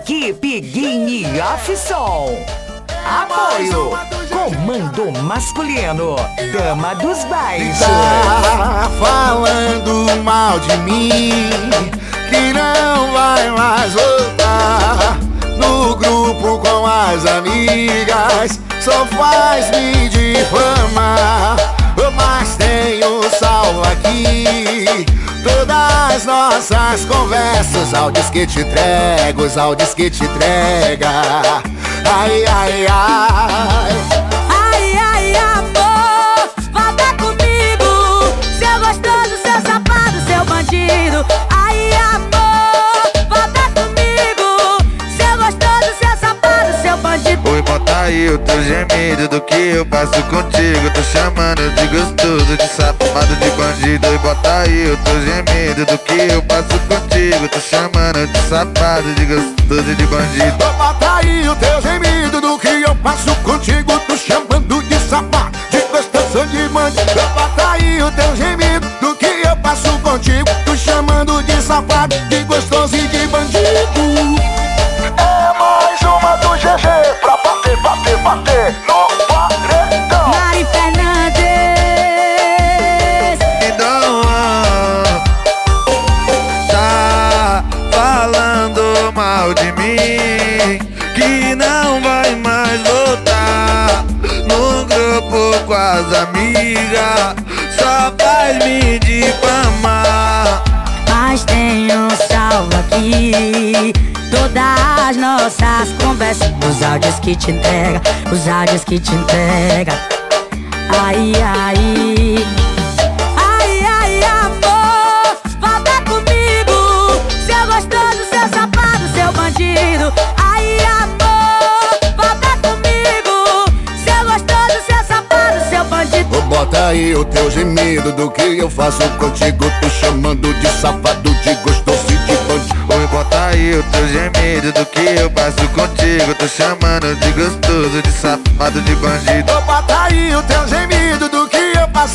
Equipe Guine Off-Som. Apoio Comando Masculino, Dama dos Baixos. Tá falando mal de mim, que não vai mais voltar no grupo com as amigas, só faz me difamar. Mas tenho salvo aqui todas as nossas conversas, áudios que te entrego, os áudios que te entrega. Ai, ai, ai. Ai, ai, amor, volta comigo, seu gostoso, seu safado, seu bandido. Ai, amor, volta comigo, seu gostoso, seu safado, seu bandido. Oi, bota aí o teu gemido do que eu passo contigo. Tô chamando de gostoso, de safado, de bandido. Oi, bota aí o teu gemido do que eu passo contigo. Tô chamando de safado, de gostoso, de bandido. Bota aí o teu gemido do que eu passo contigo. Tô chamando de safado, de gostoso, de bandido. Bota aí o teu gemido do que eu passo contigo. Tô chamando de safado, de gostoso e de bandido. É mais uma do GG pra bater, bater, bater no paredão. Mari Fernandes. Então, tá falando mal de mim, que não vai mais voltar no grupo com as amigas, só faz me difamar. Mas tenho salvo aqui todas as nossas conversas, os áudios que te entrega, os áudios que te entrega. Ai, ai. Ai, ai, amor, volta comigo, seu gostoso, seu safado, seu bandido. Ai, amor, volta comigo, seu gostoso, seu safado, seu bandido. Bota aí o teu gemido do que eu faço contigo. Tô chamando de safado, de gostoso e de bandido. Oi, bota aí o teu gemido do que eu passo contigo. Tô chamando de gostoso, de safado, de bandido. Bota aí o teu gemido do que eu passo